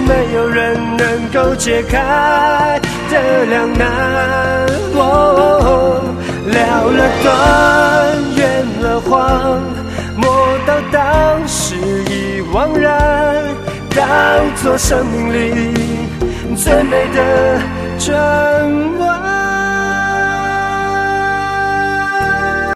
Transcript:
没有人能够解开的两难。了了断，圆了谎，摸到当时已惘然，当作生命里最美的转弯。